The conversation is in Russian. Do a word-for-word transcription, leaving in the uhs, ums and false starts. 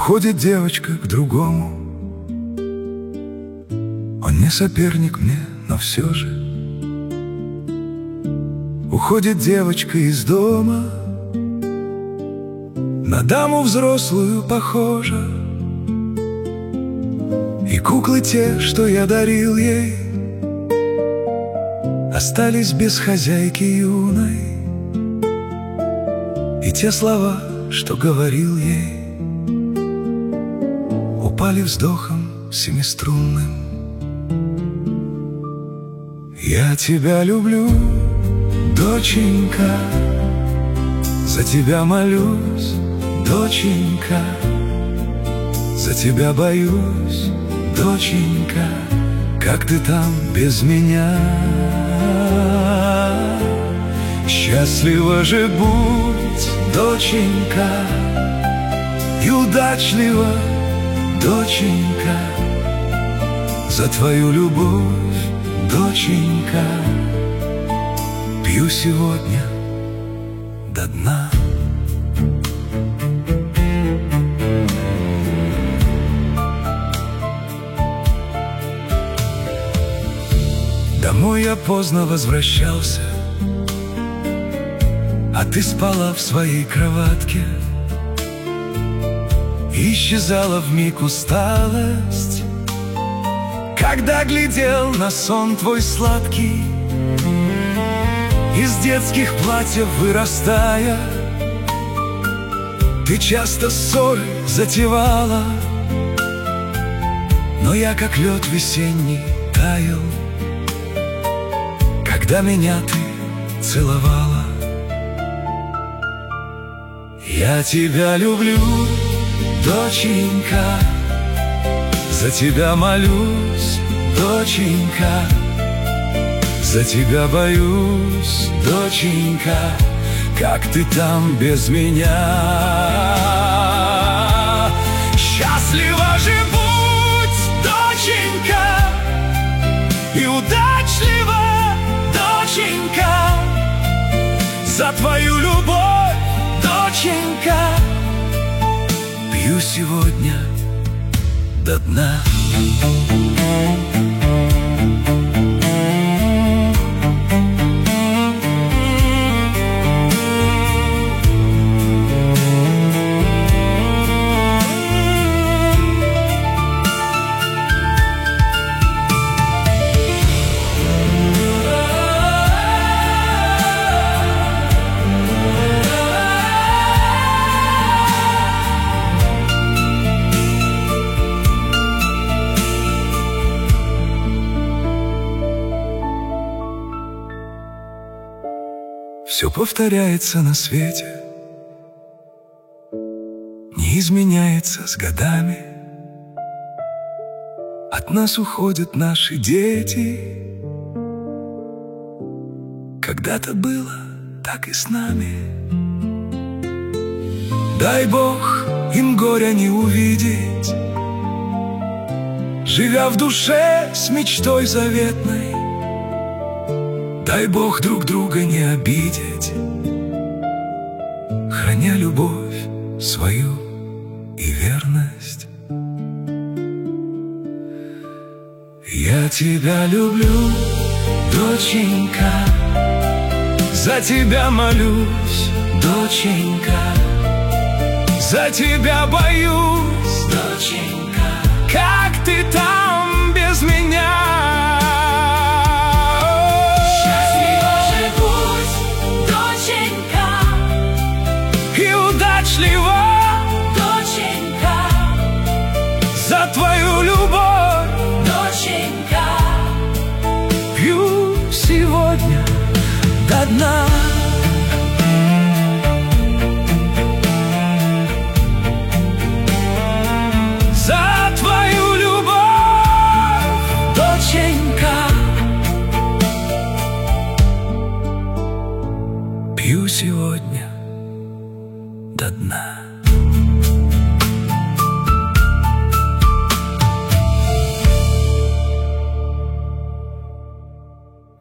Уходит девочка к другому. Он не соперник мне, но все же. Уходит девочка из дома, на даму взрослую похожа. И куклы те, что я дарил ей, остались без хозяйки юной. И те слова, что говорил ей, упали вздохом семиструнным. Я тебя люблю, доченька, за тебя молюсь, доченька, за тебя боюсь, доченька, как ты там без меня. Счастлива же будь, доченька, и удачлива, доченька, за твою любовь, доченька, пью сегодня до дна. Домой я поздно возвращался, а ты спала в своей кроватке. Исчезала вмиг усталость, когда глядел на сон твой сладкий. Из детских платьев вырастая, ты часто ссоры затевала, но я, как лед весенний, таял, когда меня ты целовала. Я тебя люблю, доченька, за тебя молюсь, доченька, за тебя боюсь, доченька, как ты там без меня. Счастлива же будь, доченька, и удачлива, доченька, за твою любовь, доченька, пью сегодня до дна. Все повторяется на свете, не изменяется с годами. От нас уходят наши дети. Когда-то было так и с нами. Дай Бог им горя не увидеть, живя в душе с мечтой заветной. Дай Бог друг друга не обидеть, храня любовь свою и верность. Я тебя люблю, доченька, за тебя молюсь, доченька, за тебя боюсь, доченька, как ты там без меня. Доченька, за твою любовь, доченька, пью сегодня до дна. За твою любовь, доченька, пью сегодня до дна.